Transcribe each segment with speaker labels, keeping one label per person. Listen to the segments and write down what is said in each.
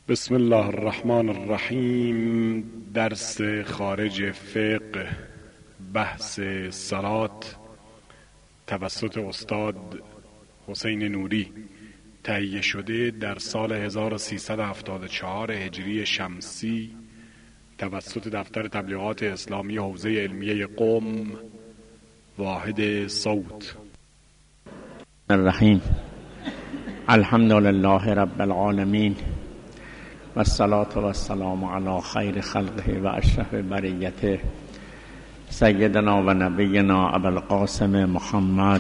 Speaker 1: بسم الله الرحمن الرحیم. درس خارج فقه، بحث صلات توسط استاد حسین نوری، تهیه شده در سال 1374 هجری شمسی توسط دفتر تبلیغات اسلامی حوزه علمیه قم، واحد صوت.
Speaker 2: الرحیم. الحمد لله رب العالمین و الصلاة و السلام علی خیر خلقه و اشرف بریته سیدنا و نبینا ابوالقاسم محمد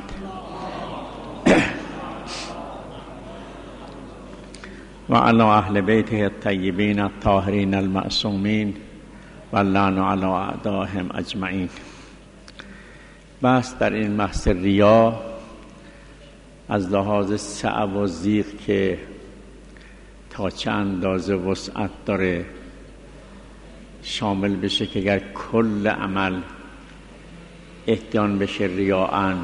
Speaker 2: و علی اهل بیته الطیبین الطاهرین المعصومین و اللعن علی اعدائهم اجمعین. بس در این بحث ریا از لحاظ صعب و ضیق که تا چه اندازه وسعت داره شامل بشه که اگر کل عمل احتیان بشه ریاءً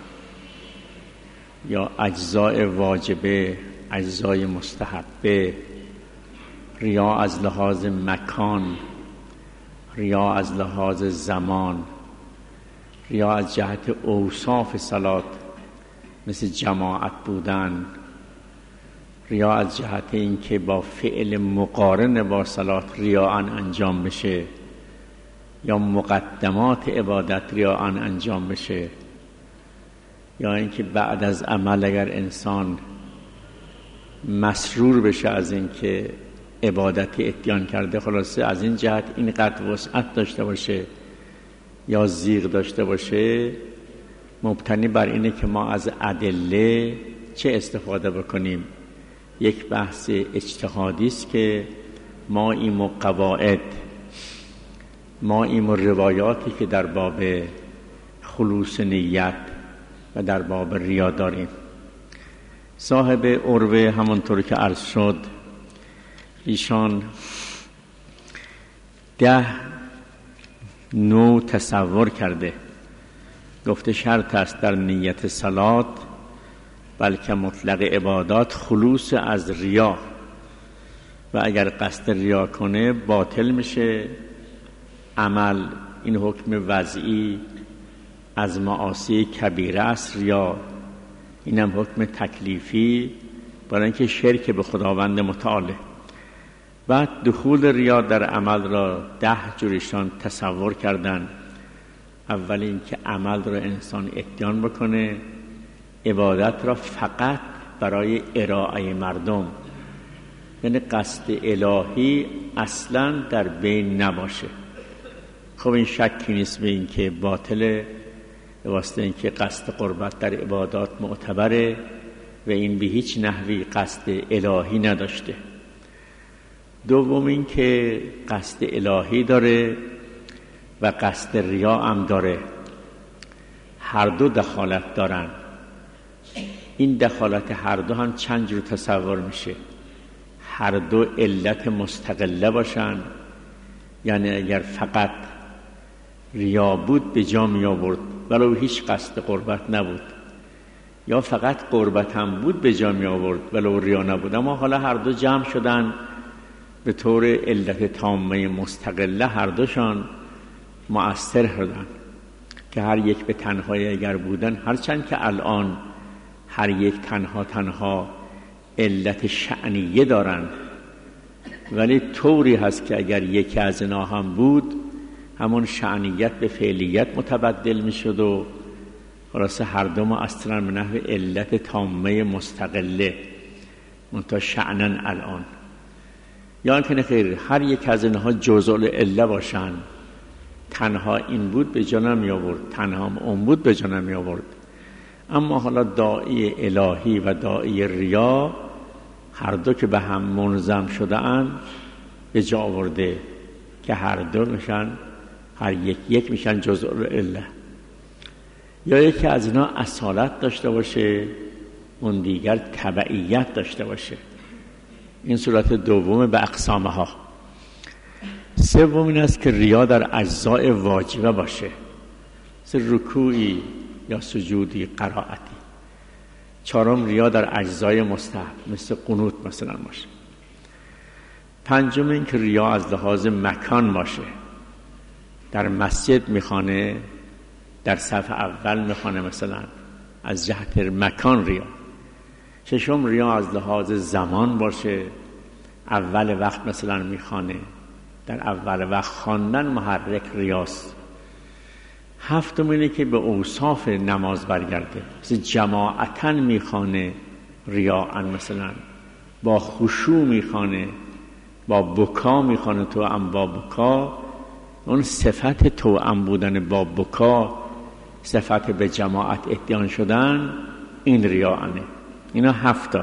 Speaker 2: یا اجزای واجبه، اجزای مستحبه، ریا از لحاظ مکان، ریا از لحاظ زمان، ریا از جهت اوصاف صلات مثل جماعت بودن، ریا از جهت این که با فعل مقارن با صلات ریاءً انجام بشه یا مقدمات عبادت ریاءً انجام بشه، یا اینکه بعد از عمل اگر انسان مسرور بشه از این که عبادتی اتیان کرده، خلاصه از این جهت اینقدر وسعت داشته باشه یا ضیق داشته باشه، مبتنی بر اینه که ما از ادله چه استفاده بکنیم. یک بحث اجتهادی است که ما این قواعد، ما این روایاتی که در باب خلوص نیت و در باب ریا داریم. صاحب عروه همونطور که عرض شد ایشان 10 نوع تصور کرده، گفته شرط است در نیت صلات بلکه مطلق عبادات خلوص از ریا و اگر قصد ریا کنه باطل میشه عمل. این حکم وضعی از معاصی کبیره است ریا، اینم حکم تکلیفی برای اینکه شرک به خداوند متعاله. بعد دخول ریا در عمل را 10 جوریشان تصور کردن. اول این که عمل را انسان اتیان بکنه، عبادت را فقط برای ارائه مردم، یعنی قصد الهی اصلا در بین نباشه. خب این شکی نیست به این که باطله، واسطه این که قصد قربت در عبادات معتبره و این به هیچ نحوی قصد الهی نداشته. دوم این که قصد الهی داره و قصد ریا هم داره، هر دو دخالت دارن. این دخالت هر دو هم چند جور تصور میشه. هر دو علت مستقله باشن، یعنی اگر فقط ریا بود به جا می آورد ولو هیچ قصد قربت نبود، یا فقط قربت هم بود به جا می آورد ولو ریا نبود. اما حالا هر دو جمع شدن به طور علت تامه مستقله، هر دوشان مؤثر شدن که هر یک به تنهایی اگر بودن، هرچند که الان هر یک تنها علت شأنیه دارن، ولی طوری هست که اگر یکی از اینا هم بود همون شأنیت به فعلیت متبدل می شد و خلاصه هر دو ما اصلا به نحو علت تامه مستقله منتها شأنن الان. یا اینکه خیر هر یک از اینها جزء العله باشن، تنها این بود به جا نمی آورد، تنها اون بود به جا نمی آورد. اما حالا داعی الهی و داعی ریا هر دو که به هم منظم شده اند به جا آورده که هر دو میشن، هر یک میشن جزء العله. یا یکی از اینا اصالت داشته باشه، اون دیگر تبعیت داشته باشه. این صورت دوم به اقسامها. سوم این است که ریا در اجزای واجبه باشه، مثل رکوعی یا سجودی، قرائتی. چهارم ریا در اجزای مستحب مثل قنوت مثلا باشه. پنجم این که ریا از لحاظ مکان باشه، در مسجد میخوانه، در صف اول میخوانه، مثلا از جهت مکان ریا. ششم ریا از لحاظ زمان باشه، اول وقت مثلا میخوانه، در اول وقت خواندن محرک ریاست. هفتم اینه که به اوصاف نماز برگرده، مثل جماعتاً میخوانه ریاءً، مثلا با خشوع میخوانه، با بکا میخوانه، توأم با بکا. اون صفت توأم بودن با بکا، صفت به جماعت اتیان شدن، این ریاءًه. اینا هفتا.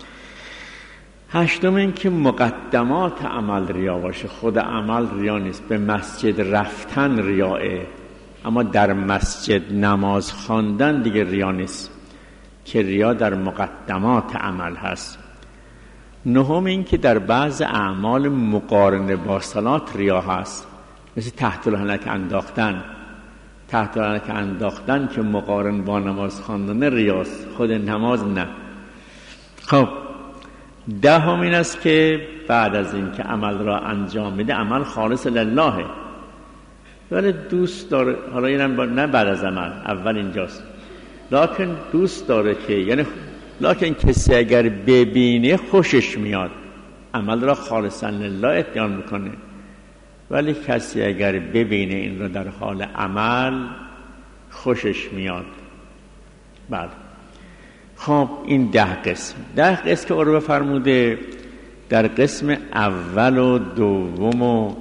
Speaker 2: هشتم این که مقدمات عمل ریا باشه، خود عمل ریا نیست. به مسجد رفتن ریاءه، اما در مسجد نماز خواندن دیگه ریا نیست، که ریا در مقدمات عمل هست. نهم این که در بعض اعمال مقارنه با صلات ریا هست، مثل تحت الحنک انداختن. تحت الحنک انداختن که مقارن با نماز خواندن ریاست، خود نماز نه. خب دهم این است که بعد از این که عمل را انجام میده، عمل خالص لله، ولی دوست داره، حالا اینم نه بعد از عمل، اول اینجاست، لکن دوست داره که، یعنی لکن کسی اگر ببینه خوشش میاد، عمل را خالصا لله اتیان میکنه. ولی کسی اگر ببینه این را در حال عمل، خوشش میاد. بله. خب این 10 قسم که عروه فرموده، در قسم اول و دوم و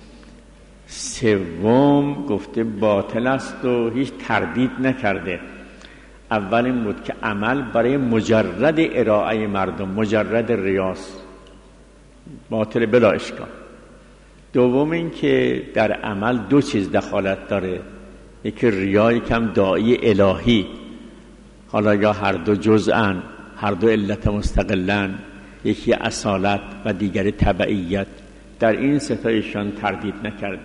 Speaker 2: سوم گفته باطل است و هیچ تردید نکرده. اول این بود که عمل برای مجرد ارائه مردم، مجرد ریاست، باطل بلا اشکال. دوم این که در عمل 2 چیز دخالت داره، یکی ریا، یکم داعی الهی. حالا یا هر دو جزءن، هر دو علت مستقلن، یکی اصالت و دیگری تبعیت. در این ستایشان تردید نکرده.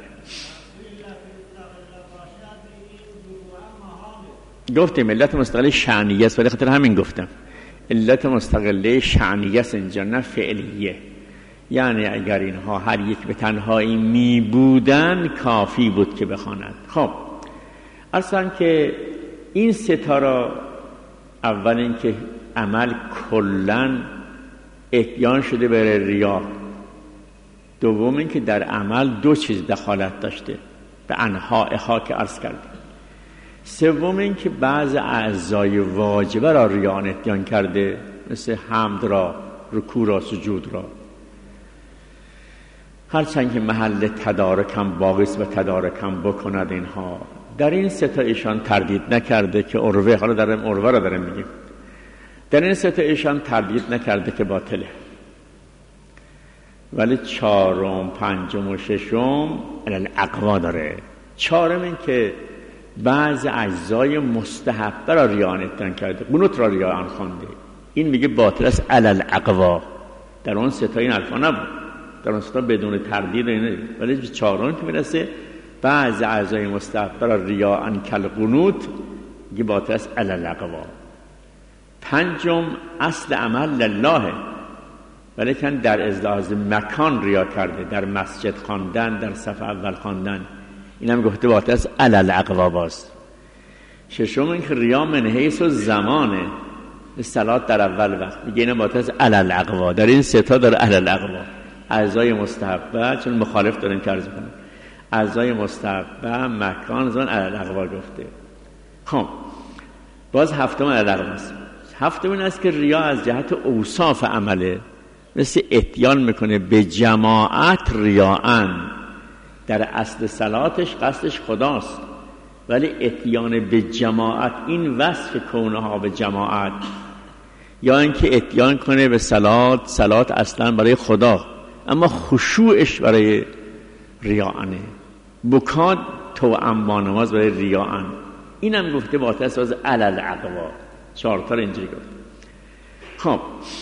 Speaker 2: گفتیم علت مستقله شأنیه است، ولی خاطر همین گفتم علت مستقله شأنیه است اینجا، نه فعلیه. یعنی اگر اینها هر یک به تنهایی می بودن کافی بود که بخواند. خب اصلا که این ستاره، اول این که عمل کلن اتیان شده برای ریا. دوم این که در عمل 2 چیز دخالت داشته، به انواعها که عرض کردیم. سوم این که بعض اعضای واجبه را ریا اتیان کرده، مثل حمد را، رکوع را، سجود را. هرچند که محل تدارکم باقی است و تدارکم بکند اینها، در این 3 ایشان تردید نکرده که عروه، حالا در عروه را دارم میگیم، در این 3 ایشان تردید نکرده که باطله. ولی 4م، 5م و 6م الاقوا داره. 4م این که بعض اجزای مستحبه را ریان اتیان کرده، قنوت را ریان خوانده، این میگه باطل است الاقوا. در اون 3 این الفا نبود، در اون 3 بدون تردید اینه. ولی 4م که میرسه بعض اعضای مستحبه را ریان کل قنوت، میگه باطل است الاقوا. 5م اصل عمل لله، ولی کن در ازدواج مکان ریا کرده، در مسجد خواندن، در صف اول خواندن، اینم گفته باطل است الاقوا باز. 6م این که ریا من حیث زمانه، صلات در اول وقت، میگه اینم باطل است الاقوا. در این 3 داره الاقوا. اعضای مستحبه، چون مخالف داریم که عرض کنیم، اعضای مستحبه مکان زمان الاقوا گفته. خب باز 7م الاقوا است. 7م این است که ریا از جهت اوصاف عمله، مثل اتیان میکنه به جماعت ریاءً. در اصل صلاتش قصدش خداست، ولی اتیان به جماعت، این وصف کونها به جماعت. یا اینکه اتیان کنه به صلات اصلا برای خدا، اما خشوعش برای ریاءًه. بکات توأم با نماز برای ریاءً، اینم گفته باطل است از الاقوا. 4 تا اینجوری گفت. خب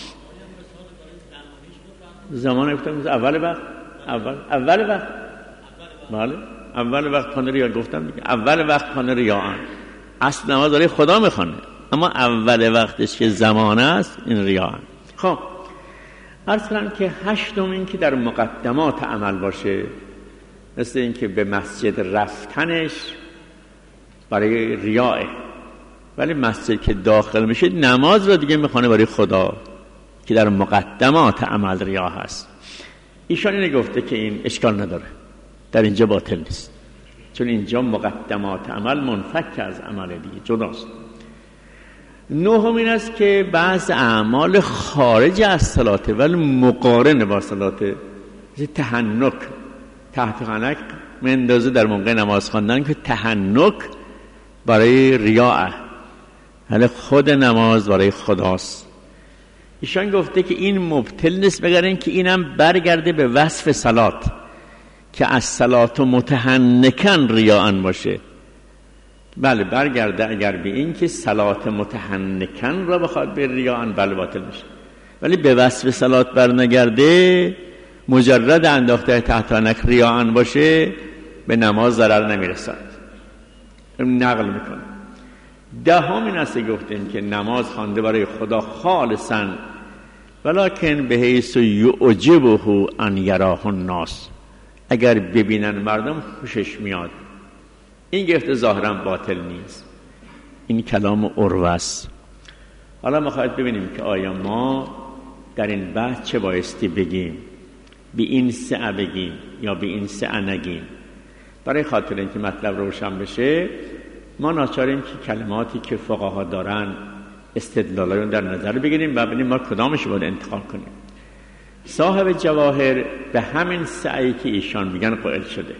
Speaker 2: زمان گفتم اول وقت، اول وقت، بله اول وقت خانه ریا گفتم دیگه، اول وقت خانه ریاءً. اصل نماز برای خدا میخوانه، اما اول وقتش که زمان است این ریاءً. خب عرض کنم که هشتم این که در مقدمات عمل باشه، مثل این که به مسجد رفتنش برای ریاء، ولی مسجد که داخل میشه نماز را دیگه میخوانه برای خدا که در مقدمات عمل ریا هست. ایشان اینه گفته که این اشکال نداره، در اینجا باطل نیست، چون اینجا مقدمات عمل منفک از عمل دیگه جداست. نهم این است که بعض اعمال خارج از صلاته ولی مقارن با صلاته، مثل تحنک، تحت خنک مندازه در موقع نماز خواندن که تحنک برای ریاء، یعنی خود نماز برای خداست. ایشان گفته که این مبطل نیست مگر اینکه اینم برگرده به وصف صلات که از صلات متحنکن ریاء باشه. بله برگرده اگر به این که صلات متحنکن را بخواد به ریاء، بله باطل میشه، ولی به وصف صلات برنگرده، مجرد انداخته تحت خنک ریاء باشه، به نماز ضرر نمیرسد، نقل میکنه. دهم این است گفتیم که نماز خوانده برای خدا خالصا، ولکن به حیث یعجبه ان یراه الناس، اگر ببینن مردم خوشش میاد. این گفته ظاهرا باطل نیست، این کلام عروه است. حالا ما خواهد ببینیم که آیا ما در این بحث چه بایستی بگیم، به این سعه بگیم یا به این سعه نگیم. برای خاطر اینکه مطلب روشن بشه، ما ناچاریم که کلماتی که فقها دارن استدلالایون در نظر بگیریم و ببینیم ما کدامش باید انتخاب کنیم. صاحب جواهر به همین سعی که ایشان میگن قائل شده.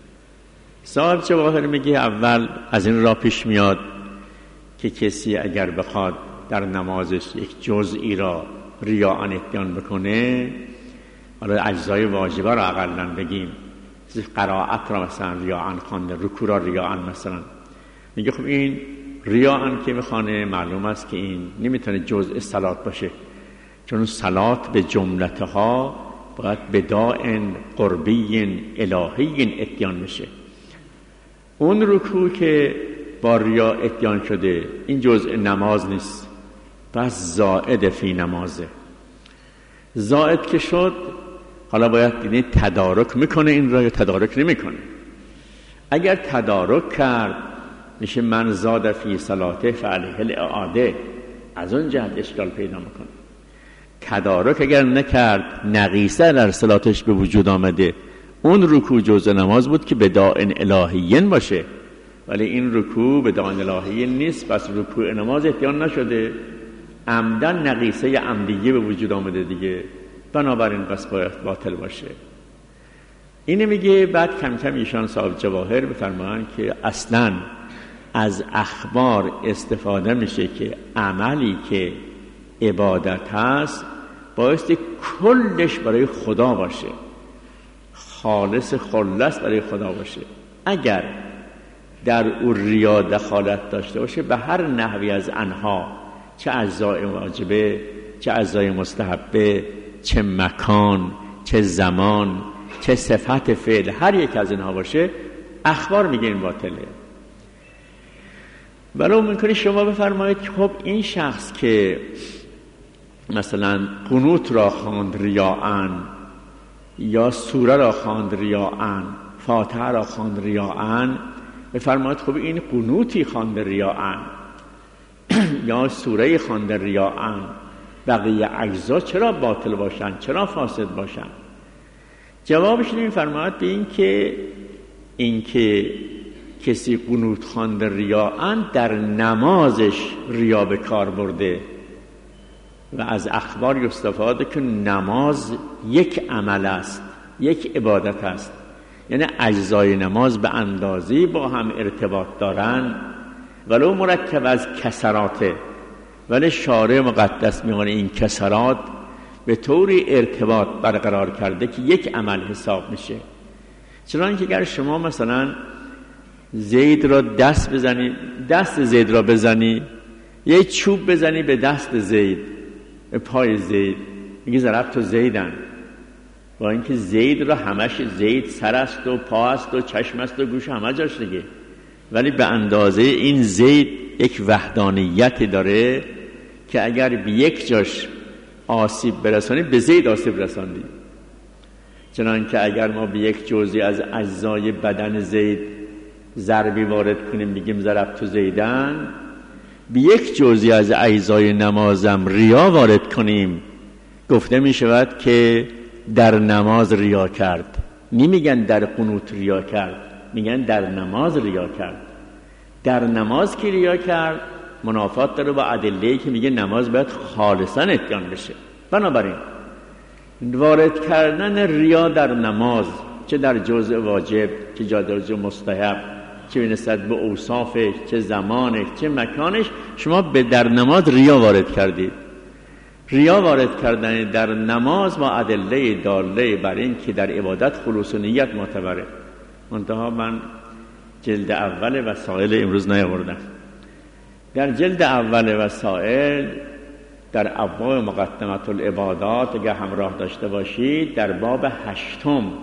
Speaker 2: صاحب جواهر میگه اول از این را پیش میاد که کسی اگر بخواد در نمازش یک جزئی را ریاء اتیان بکنه، حالا اجزای واجبه را اقلا بگیم، قرائت را مثلا ریاء خوانده، رکوع را ریاء مثلا، میگه خب این ریاء که میخوانه، معلوم است که این نمیتونه جزء صلات باشه، چون صلات به جملتها باید بداء قربی الهی اتیان بشه. اون رکوع که با ریاء اتیان شده این جزء نماز نیست، پس زائد فی نمازه. زائد که شد، حالا باید یعنی تدارک میکنه این را یا تدارک نمیکنه. اگر تدارک کرد میشه من زاد فی صلاته فعلیه الاعاده، از اون جهت اشکال پیدا میکنه. تدارک اگر نکرد، نقیصه در صلاتش به وجود آمده، اون رکوع جزء نماز بود که بداء الهیین باشه، ولی این رکوع بداء الهیین نیست، پس رکوع نماز اتیان نشده، عمدن نقیصه عمدیه به وجود آمده دیگه، بنابراین پس باید باطل باشه. اینه میگه. بعد کم کم ایشان صاحب جواهر بفرمایند که اصلاً از اخبار استفاده میشه که عملی که عبادت هست بایستی کلش برای خدا باشه، خالص خلص برای خدا باشه. اگر در او ریا دخالت داشته باشه به هر نحوی از انها، چه اجزای واجبه، چه اجزای مستحبه، چه مکان، چه زمان، چه صفت فعل، هر یک از اینها باشه، اخبار میگه این باطله. ولو ممکنه شما بفرمایید که خب این شخص که مثلا قنوت را خواند ریاءً، یا سوره را خواند ریاءً، فاتحه را خواند ریاءً، بفرمایید خب این قنوتی خواند ریاءً یا سوره خواند ریاءً، بقیه اجزا چرا باطل باشن، چرا فاسد باشن؟ جوابش میفرماید به این که کسی قنوت خواند ریاءً در نمازش ریا به کار برده و از اخبار استفاده که نماز یک عمل است، یک عبادت است، یعنی اجزای نماز به اندازه‌ای با هم ارتباط دارن ولو مرکب از کسراته، ولی شارع مقدس میگه این کسرات به طوری ارتباط برقرار کرده که یک عمل حساب میشه. چنانکه اگر شما مثلا زید را دست بزنی، دست زید را بزنی، یک چوب بزنی به دست زید، به پای زید، میگه ضربت زیدن، با اینکه زید را همش زید سر است و پا است و چشم است و گوش، همه جاش دیگه، ولی به اندازه این زید یک وحدانیت داره که اگر به یک جاش آسیب برسانی به زید آسیب رساندی. چنانکه اگر ما به یک جزئی از اجزای بدن زید ضربی وارد کنیم بگیم ضربت زیدن، به یک جزئی از اجزای نمازم ریا وارد کنیم گفته می شود که در نماز ریا کرد. نمیگن در قنوت ریا کرد، میگن در نماز ریا کرد. در نماز که ریا کرد منافات داره با ادله‌ای که میگه نماز باید خالصا اتقان بشه. بنابراین وارد کردن ریا در نماز، چه در جزء واجب، چه در جزء مستحب، چه نسبت به اوصافش، چه زمانش، چه مکانش، شما به در نماز ریا وارد کردید. ریا وارد کردن در نماز با ادله داله بر این که در عبادت خلوص و نیت معتبره. منتها من جلد اول وسائل امروز نیاوردم. در جلد اول وسائل در ابواب مقدمه العبادات اگر همراه داشته باشید در باب 8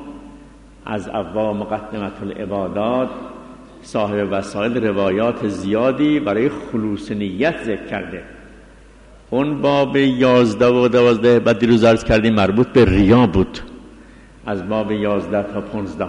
Speaker 2: از ابواب مقدمه العبادات صاحب وسائل روایات زیادی برای خلوص نیت ذکر کرده. اون باب 11 و 12 بعد دیروز عرض کردیم مربوط به ریا بود، از باب 11 تا 15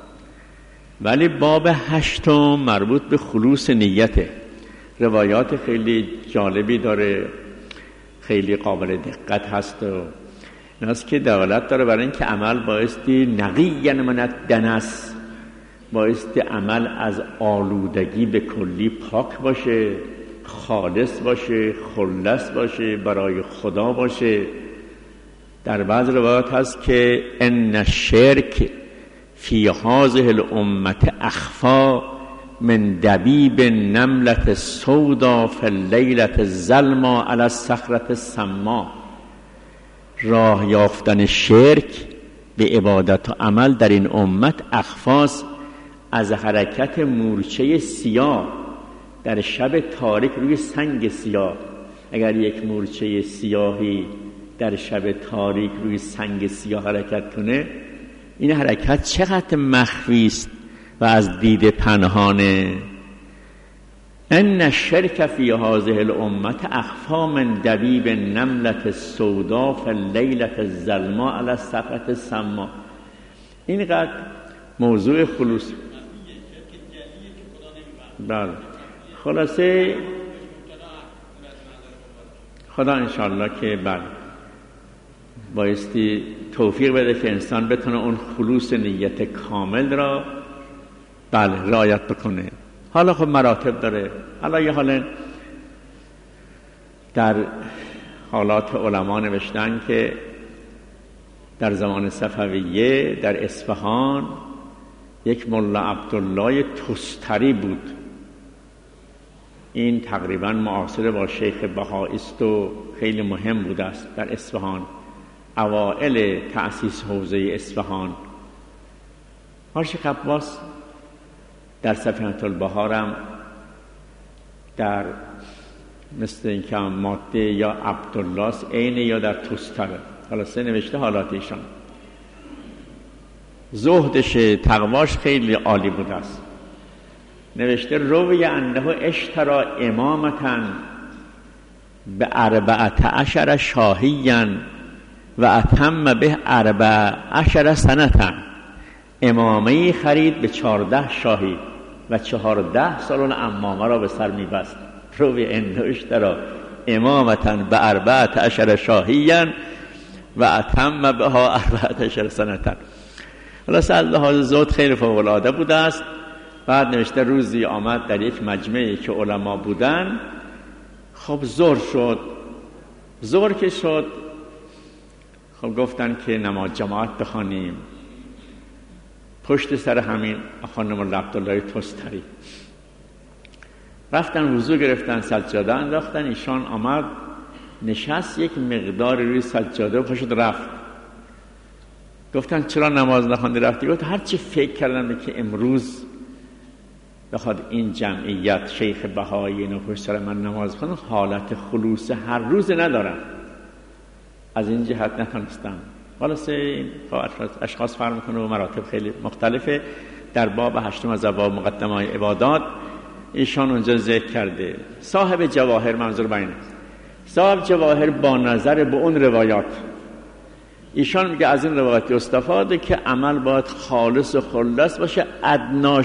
Speaker 2: ولی باب 8 مربوط به خلوص نیته. روایات خیلی جالبی داره، خیلی قابل دقت هست و ایناست که دلالت داره برای این که عمل بایستی نقی من الدنس، بایستی عمل از آلودگی به کلی پاک باشه، خالص باشه، خلص باشه، برای خدا باشه. در بعض روایات هست که ان الشرک فی هذه الامه اخفا من دبیب نملة السودا فی اللیلة الظلماء علی الصخرة السماء. راه یافتن شرک به عبادت و عمل در این امت اخفاست از حرکت مورچه سیاه در شب تاریک روی سنگ سیاه. اگر یک مورچه سیاهی در شب تاریک روی سنگ سیاه حرکت کنه، این حرکت چقدر مخفی است و از دید پنهانه. ان الشرک فی هذه الامه اخفا من دبیب نملة السودا فی اللیلة الظلماء علی الصخرة السماء. اینقدر موضوع خلوص. بله خلاصه خدا انشاءالله که بله بایستی توفیق بده که انسان بتونه اون خلوص نیت کامل را بله رعایت بکنه. حالا خب مراتب داره. حالا یه حال در حالات علما نوشتن که در زمان صفویه در اصفهان یک ملا عبدالله تستری بود. این تقریبا معاصر با شیخ بهایی است و خیلی مهم بوده است در اصفهان، اوائل تأسیس حوزه اصفهان. شیخ عباس در سفینة البحارم در مثل این که ماده یا عبدالله است عین یا در تستره. حالا سه نوشته حالات ایشان. زهدش تقواش خیلی عالی بوده است. نوشته روی انه اشترا امامتن به 14 شاهیا و اتم به 14 سنتن. امامه خرید به 14 شاهی و 14 سالون امامه را به سر می‌بست. روی انه اشترا امامتن به 14 شاهیا و اتم بها 14 سنتن. خلاص از لحاظ زهد خیلی فوق‌العاده بوده است. بعد نوشته روزی آمد در یک مجمعی که علما بودن، خب ظهر شد. ظهر که شد خب گفتن که نماز جماعت بخوانیم. پشت سر همین خانم ملا عبدالله تستری رفتن وضو گرفتن، سجاده انداختن. ایشان آمد نشست، یک مقدار روی سجاده و پاشد رفت. گفتن چرا نماز نخواندی رفتی؟ گفت هرچی فکر کردم که امروز بخواد این جمعیت شیخ بهایی اینو پشت سر من نماز بخونن، حالت خلوص هر روز ندارم، از این جهت نتونستم. حالا این اشخاص فرق میکنه و مراتب خیلی مختلفه. در باب 8 از ابواب مقدمه عبادات ایشان اونجا ذکر کرده. صاحب جواهر، منظور با اینه، صاحب جواهر با نظر به اون روایات، ایشان میگه از این روایت استفاده که عمل باید خالص و خلص باشه، ادنا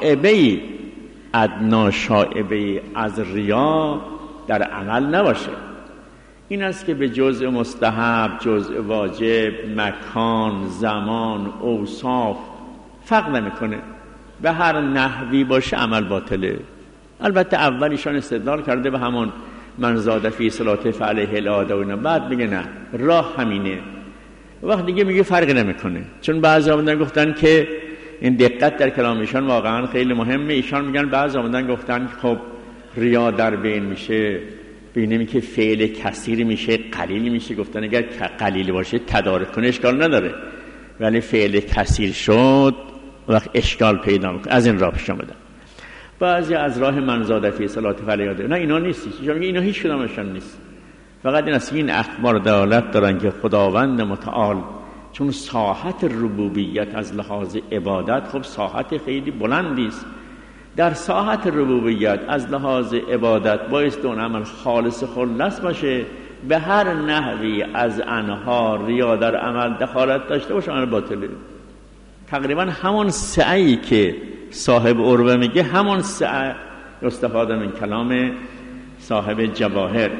Speaker 2: شائبه‌ای از ریا در عمل نباشه. این است که به جزء مستحب، جزء واجب، مکان، زمان، اوصاف فرق نمیکنه، به هر نحوی باشه عمل باطله. البته اول ایشان استدلال کرده به همون من زاد فی صلاته فعلیه العاده و اینا، بعد میگه نه راه همینه. وقت دیگه میگه فرق نمیکنه، چون بعضی آمدن گفتن که این دقت در کلام ایشان واقعا خیلی مهمه. ایشان میگن بعضی آمدن گفتن خب ریا در بین میشه، ببینیم که فعل کثیر میشه قلیل میشه. گفتن اگر قلیل باشه تدارک کنه اشکال نداره، ولی فعل کثیر شد وقت اشکال پیدا میکنه. از این راه پیش آمدن. بعضی از راه من زاد فی صلاة فلیاده، نه اینا نیست. اینا هیچ کدامشون نیست. فقط این است این اخبار دلالت دارن که خداوند متعال چون ساحت ربوبیت از لحاظ عبادت خب ساحت خیلی بلندی است، در ساحت ربوبیت از لحاظ عبادت بایست اون عمل خالص خلص باشه، به هر نحوی از انها ریا در عمل دخالت داشته باشه عمل باطله. تقریبا همون سعی که صاحب عروه میگه همون سعی استفاده من کلام صاحب جواهر.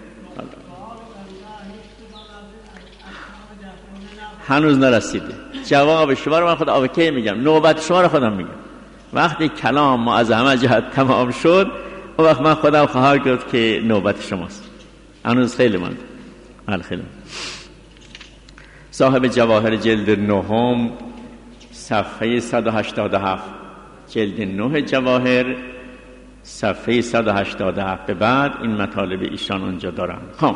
Speaker 2: هنوز نرسیده جواب شما رو. من خود آبکی میگم، نوبت شما رو خودم میگم. وقتی کلام ما از همه جهت تمام شد اون وقت من خودم خواهم گفت که نوبت شماست. هنوز خیلی مانده. خیلی صاحب جواهر جلد 9 صفحه 187، جلد 9 جواهر صفحه 187 به بعد این مطالب ایشان اونجا دارم. خب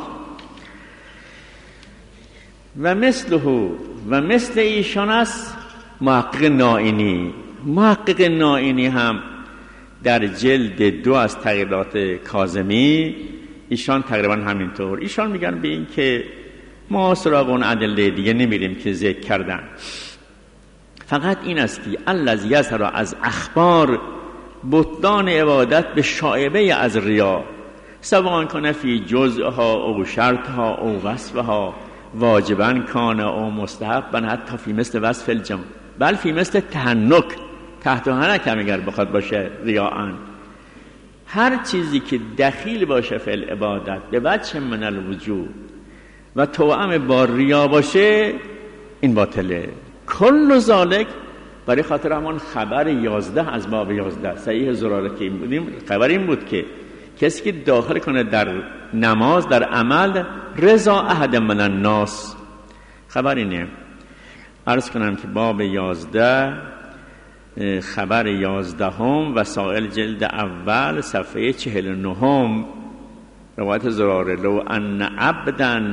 Speaker 2: و مثل ایشان است محقق نائینی. محقق نائینی هم در جلد 2 از تغییرات کاظمی ایشان تقریبا همینطور. ایشان میگن به این که ما سراغ اون ادله دیگه نمیریم که ذکر کردن، فقط این است که الذی یظهر از اخبار بطلان عبادت به شایبه از ریا، سواء کان فی جزءها او شرطها او وصفها، واجبا کان او مستحبا، حتی فی مثل وصف الجمع، بل فی مثل تهنک، تحت هنک هم اگر بخواد باشه ریاءن. هر چیزی که دخیل باشه فی العبادت به وجه من الوجوب و توأم با ریا باشه این باطله. کل ذالک برای خاطر همون خبر 11 از باب 11 صحیح زراره که این بودیم، خبر این بود که کسی که داخل کنه در نماز در عمل رضا احد من الناس، خبر اینه. عرض کنم که باب 11 خبر 11 وسائل جلد اول صفحه 49 روایت زراره لو ان عبدا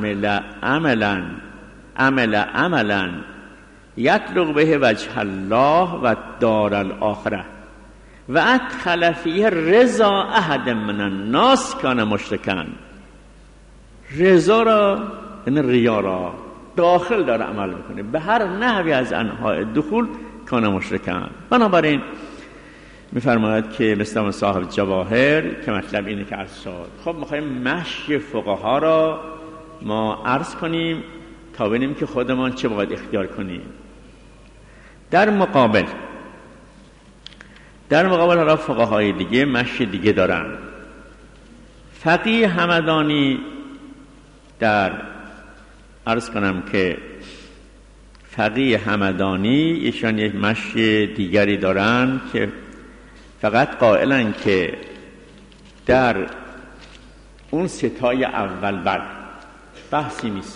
Speaker 2: عملا یطلق به وجه الله و دار الاخره و ادخل فیه رضا احد من الناس کان مشرکا. رضا را یعنی ریا را داخل داره عمل میکنه، به هر نحوی از انواع دخول کان مشرکا. بنابراین میفرماید که مثل صاحب جواهر که مطلب اینه که عرض شد. خب میخوایم مشی فقها را ما عرض کنیم تا ببینیم که خودمان چه باید اختیار کنیم. در مقابل حالا فقهای دیگه مشی دیگه دارن. فقیه همدانی در عرض کنم که فقیه همدانی ایشان یک مشی دیگری دارن که فقط قائلن که در اون ستای اول بر بحثی نیست.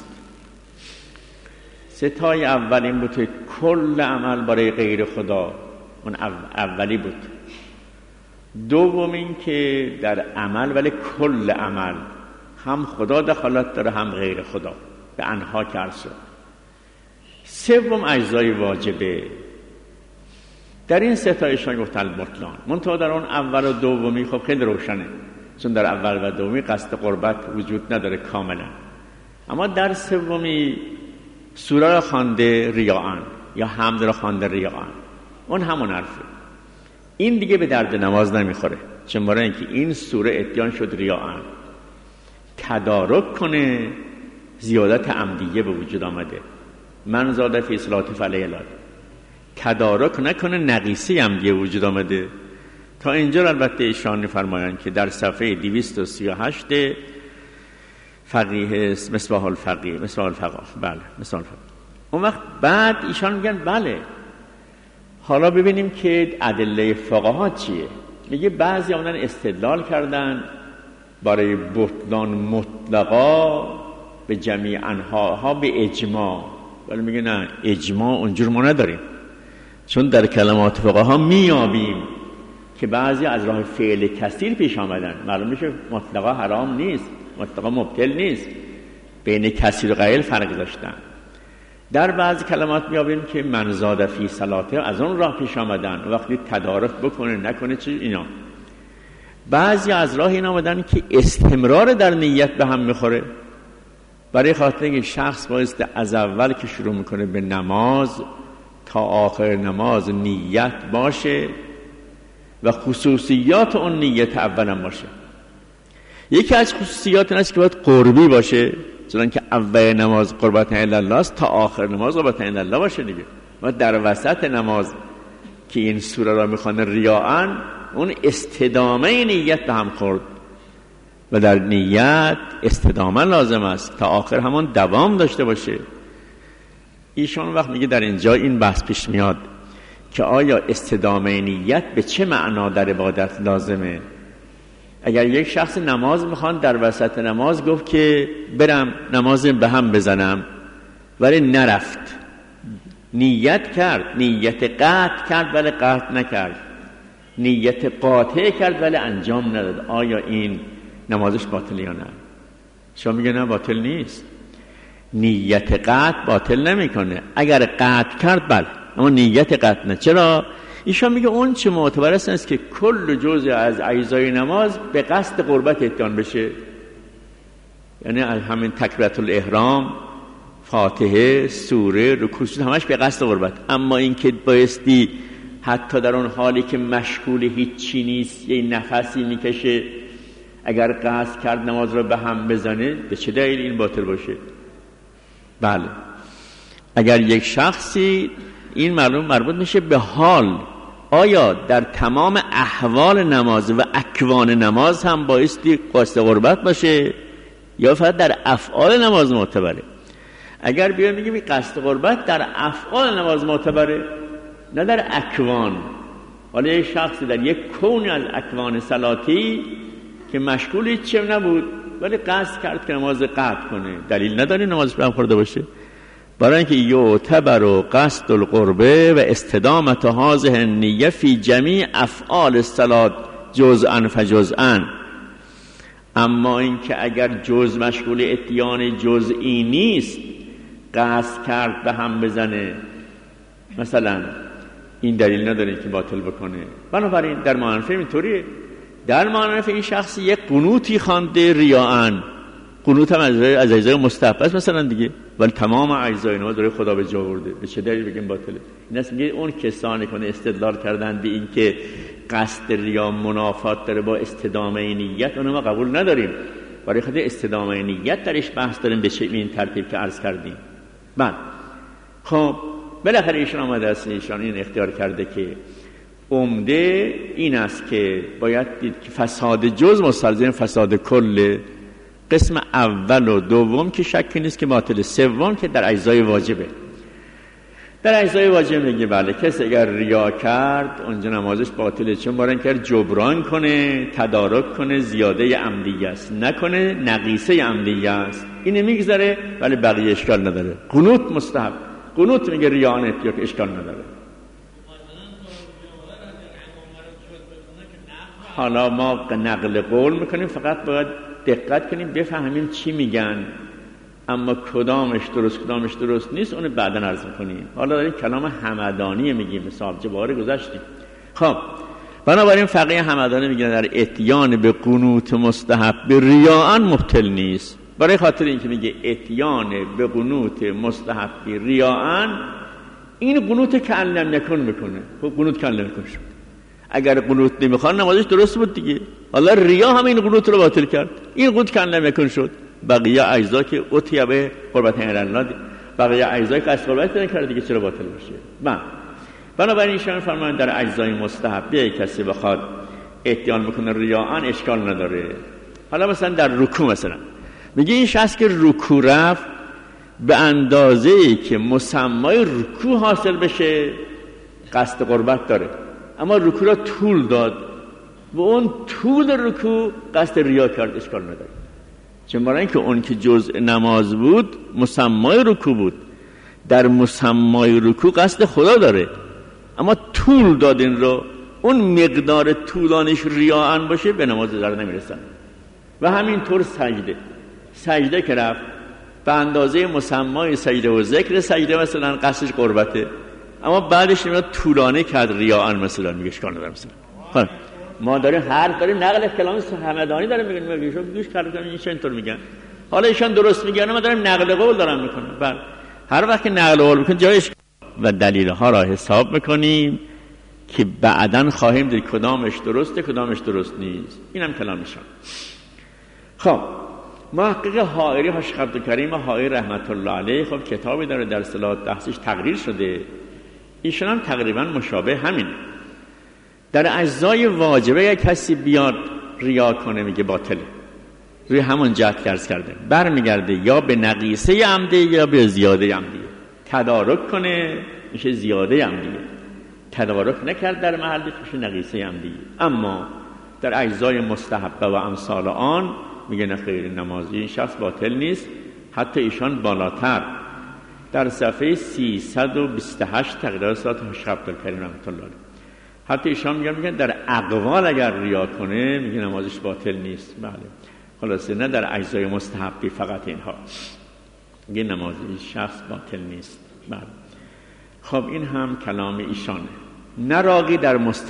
Speaker 2: ستای اول این بود که کل عمل برای غیر خدا، اون اولی بود. دوم این که در عمل ولی کل عمل هم خدا دخالت داره هم غیر خدا، به انها کرد شد. سوم اجزای واجبه. در این ستایشان گفت البطلان. منتها در اون اول و دومی خب خیلی روشنه، چون در اول و دومی قصد قربت وجود نداره کاملا. اما در سومی سوره را خوانده ریاءن یا حمد را خوانده ریاءن، اون همون حرفه. این دیگه به درد نماز نمیخوره، چون برای اینکه این سوره اتیان شد ریاءن. تدارک کنه زیادت عمدیه به وجود آمده. من زاد فی صلاة فعلیه العاده. تدارک نکنه نقیصه عمدیه وجود آمده. تا اینجا البته ایشان می‌فرمایند که در صفحه 238 فقیه مصباح الفقیه بله مصباح الفقیه. اون وقت بعد ایشان میگن بله حالا ببینیم که ادله فقها چیه. میگه بعضی آمدن استدلال کردن برای بطلان مطلقا به جمیع انحاها به اجماع، ولی میگه نه اجماع اونجور ما نداریم، چون در کلمات فقها میابیم که بعضی از راه فعل کثیر پیش آمدن. معلوم میشه مطلقا حرام نیست، مطلقا مبطل نیست، بین کثیر و قلیل فرق داشتن. در بعضی کلمات میابیم که من زاد فی صلاته از اون راه پیش آمدن، وقتی تدارک بکنه نکنه چی اینا. بعضی از راه این آمدن که استمرار در نیت به هم میخوره، برای خاطر اینکه شخص بایستی از اول که شروع میکنه به نماز تا آخر نماز نیت باشه و خصوصیات اون نیت اول هم باشه. یکی از خصوصیات این است که باید قربی باشه، چون که اول نماز قربت الله است تا آخر نماز قربت الله باشه دیگه. و در وسط نماز که این سوره را میخوانه ریاءن، اون استدامه نیت به هم خورد و در نیت استدامه لازم است تا آخر همون دوام داشته باشه. ایشون وقت میگه در اینجا این بحث پیش میاد که آیا استدامه نیت به چه معنا در عبادت لازمه. اگر یک شخص نماز میخوان در وسط نماز گفت که برم نماز به هم بزنم ولی نرفت، نیت کرد، نیت قطع کرد ولی قطع نکرد، نیت قاطع کرد ولی انجام نداد، آیا این نمازش باطل یا نه؟ شما میگه نه باطل نیست، نیت قطع باطل نمیکنه. اگر قطع کرد بله، اما نیت قطع نه. چرا؟ ایشان میگه اون چه معتبر است که کل جزء از اجزای نماز به قصد قربت اتیان بشه، یعنی همین تکبیرة الاحرام، فاتحه، سوره، رکوع همش به قصد قربت. اما این که بایستی حتی در اون حالی که مشغول هیچی نیست یه نفسی میکشه اگر قصد کرد نماز رو به هم بزنه، به چه دلیل این باطل باشه؟ بله اگر یک شخصی، این معلوم مربوط میشه به حال، آیا در تمام احوال نماز و اکوان نماز هم بایستی قصد قربت باشه یا فقط در افعال نماز معتبره؟ اگر بیایم بگیم قصد قربت در افعال نماز معتبره نه در اکوان، حالا یک شخصی در یک کون از اکوان صلاتی که مشغول هیچی نبود ولی قصد کرد که نماز قطع کنه، دلیل نداره نمازش به هم خورده باشه. برای اینکه یعتبر قصد القربه و استدامت هذه النیه فی جمیع افعال الصلاة جزءا فجزءا. اما اینکه اگر جز مشغول اتیان جزئی نیست قصد کرد به هم بزنه مثلا، این دلیل نداره که باطل بکنه. بنابراین در معنفه اینطوریه، در معنفه این شخصی یک قنوتی خوانده ریاءن، قنوت هم از اجزای مستحب است مثلا دیگه، ولی تمام اجزای نماز داره خدا به جا آورده، به چه دلیل بگیم باطله؟ این است میگه اون کسانی که استدلال کردن به این که قصد ریا منافات داره با استدامه نیت، اونو ما قبول نداریم. برای خاطر استدامه نیت درش بحث داریم به چه این ترتیب که عرض کردیم. بعد خب بالاخره ایشون آمده است، ایشون این اختیار کرده که عمده این است که باید دید که فساد جز مستلزم فساد کل. قسم اول و دوم که شکی نیست که باطل، سوم که در اجزای واجبه. در اجزای واجب میگه بله کسی اگر ریا کرد اونجا نمازش باطله، چون برای اینکه جبران کنه، تدارک کنه، زیاده عمدیه است، نکنه نقیصه عمدیه است، این میگذره ولی بقیه اشکال نداره. قنوت مستحب، قنوت میگه ریان اتیا که اشکال نداره. حالا ما نقل قول میکنیم، فقط باید دقت کنیم بفهمیم چی میگن، اما کدامش درست نیست اون بعداً عرض میکنیم. حالا داریم کلام همدانی میگیم، مثال جباره گذاشتیم. خب بنابراین فقیه همدانی میگن در اتیان به قنوت مستحب به ریاءن مبطل نیست، برای خاطر اینکه میگه اتیان به قنوت مستحب به ریاءن، این قنوت که لم یکن میکنه. خب قنوت که لم یکن شد، اگر قنوت نمیخوان نمازش درست بود دیگه. حالا ریا هم این قنوت رو باطل کرد. این قنوت کن نمیکن شد. بقیه اجزا که اتیا به قربت الله، بقیه اجزا که قصد قربت نکرد دیگه چرا باطل باشه؟ بنابراین ایشان فرمایند در اجزای مستحبه کسی بخواد اتیان بکنه ریاءن اشکال نداره. حالا مثلا در رکوع مثلا میگه این شخص که رکوع رفت به اندازه‌ای که مسمای رکوع حاصل بشه قصد قربت داره، اما رکوع را طول داد و اون طول رکوع قصد ریا کرد، اشکال نداره. چون برای اینکه اون که جزء نماز بود مسمای رکوع بود، در مسمای رکوع قصد خدا داره، اما طول داد این رو، اون مقدار طولانش ریاءن باشه به نماز در نمیرسن. و همینطور سجده که رفت به اندازه مسمای سجده و ذکر سجده مثلا قصدش قربته، اما بعدش نمیاد طولانی کرد ریاءن مثلا، میگه اشکال نداره. مثلا خب ما داریم نقل کلام همدانی داریم میگیم شما گوش کردن این اینطور میگن، حالا ایشان درست میگن، ما داریم نقل قول دارم میکنیم. بله هر وقت که نقل قول میکنیم جایش و دلیل ها را حساب میکنیم که بعداً خواهیم دید کدامش درسته کدامش درست نیست. اینم کلامشان. خب محقق حائری حاج عبدالکریم حائری رحمت الله علیه خب کتابی داره در صلات بحثش تقریر شده، ایشون هم تقریبا مشابه همین. در اجزای واجبه یک کسی بیاد ریا کنه میگه باطله، روی همون جهت که عرض کرده برمیگرده یا به نقیصه عمدی یا به زیاده عمدی. تدارک کنه میشه زیاده عمدی، تدارک نکرد در محلش میشه نقیصه عمدی. اما در اجزای مستحبه و امثال آن میگه نه خیر، نمازی این شخص باطل نیست. حتی ایشان بالاتر در صفحه 328 تقریر صلات حاج عبدالکریم رحمت الله علیه حتی ایشان میگن در اقوال اگر ریا کنه میگه نمازش باطل نیست. بله خلاصه نه در اجزای مستحبی فقط اینها میگه نمازی شخص باطل نیست. بله خب این هم کلام ایشانه. نراقی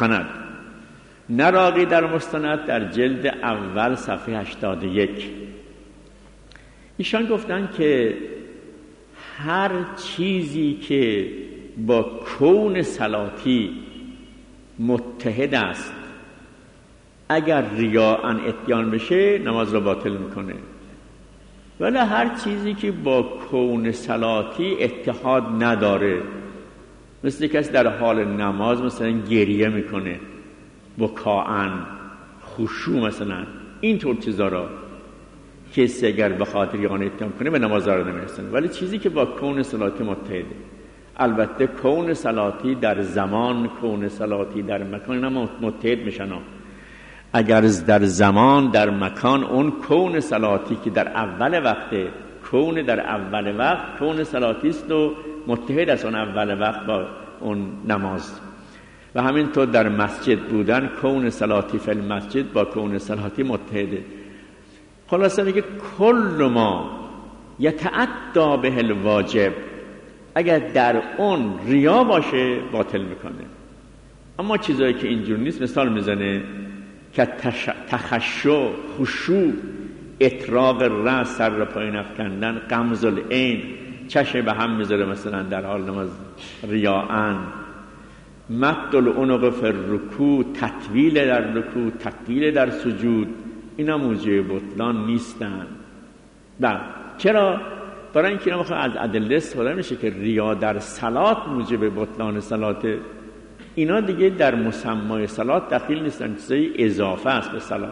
Speaker 2: در مستند در جلد اول صفحه 81 ایشان گفتن که هر چیزی که با کون صلاتی متحد است اگر ریاءن اتیان بشه نماز را باطل میکنه، ولی هر چیزی که با کون صلاتی اتحاد نداره، مثل کسی در حال نماز مثلا گریه میکنه بکاءن خشوع مثلا، این طور چیزا را کسی اگر بخاطر ریاءن اتیان کنه به نماز را نمیرسن. ولی چیزی که با کون صلاتی متحده، البته کون صلاتی در زمان، کون صلاتی در مکان اینا متحد میشن. اگر در زمان در مکان اون کون صلاتی که در اول وقت، کون در اول وقت کون صلاتی است و متحد است اون اول وقت با اون نماز. و همینطور در مسجد بودن کون صلاتی فی المسجد با کون صلاتی متحده. خلاصه میگه کل ما یتعدی به الواجب، اگر در اون ریا باشه باطل میکنه. اما چیزایی که اینجور نیست مثال میزنه که تخشع، خشوع، اطراق رأس، سر پایین افکندن، غمز العین، چشم به هم میذاره مثلا در حال نماز ریاءن، مد العنق فی الرکوع، تطویل در رکوع، تطویل در سجود، اینا موجب بطلان نیستن. بله چرا؟ برای اینکه اینا از ادله استفاده میشه که ریا در صلات موجب بطلان صلات، اینا دیگه در مسمای صلات دخیل نیستن، چیزای اضافه است به صلات.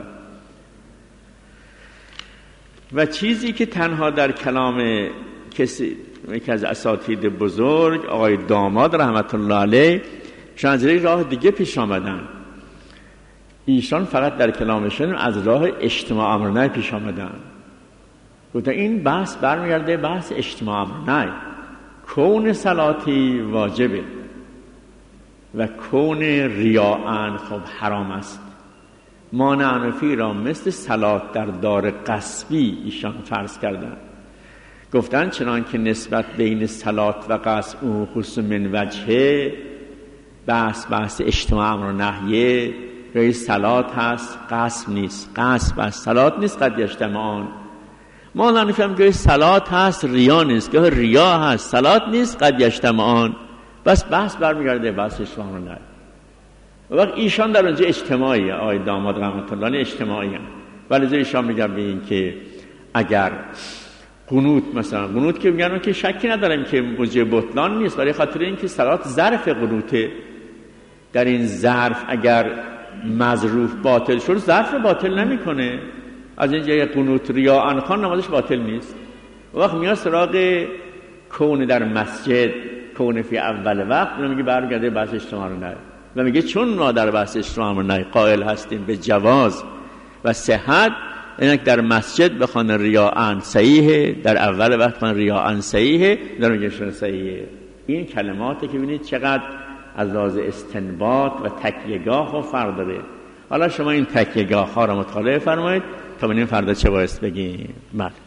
Speaker 2: و چیزی که تنها در کلام کسی یکی از اساتید بزرگ آقای داماد رحمت الله علیه چند راه دیگه پیش آمدن، ایشان فقط در کلامشون از راه اجتماع امر نهی پیش آمدن. گفتن این بحث برمیگرده بحث اجتماع امر نهی، کون صلاتی واجبه و کون ریاءن خب حرام است. مانع انفی را مثل صلات در دار قصبی ایشان فرض کردن. گفتن چنان که نسبت بین صلات و قصب او خصوص من وجهه بحث اجتماع امر نهیه، روی صلات هست قصب نیست، قصب هست صلات نیست، قد یجتمعان. ما نمیفهم که صلات هست ریا نیست، که ریا هست صلات نیست، قد یجتمعان. بس بحث برمیگرده بحث اجتماع امر نهی. وقت ایشان در اونجا اجتماعی، آقای داماد رحمت الله علیه اجتماعی هم. ولی ایشان میگن به این که اگر قنوت، مثلا قنوت که میگن که شکی ندارم که موجب بطلان نیست، برای خاطر اینکه صلات ظرف قنوته، در این ظرف اگر مظروف باطل شد ظرف باطل نمیکنه. از اینجا قنوت ریاء خان نمازش باطل نیست. وقت میاد سراغ کون در مسجد، کون فی اول وقت، میگه برگرده بحث اجتماع رو نه و میگه چون ما در بحث اجتماع رو نه قائل هستیم به جواز و صحت، اینک در مسجد بخوان ریاء صحیحه، در اول وقت بخوان ریاء صحیحه، در میگه صحیحه. این کلماتی که ببینید چقدر از لحاظ استنباط و تکیه‌گاه و فرق داره. حالا شما این تکیه‌گاه ها رو مطالعه فرمایید تا ببینیم فردا چه باید بگیم. بله.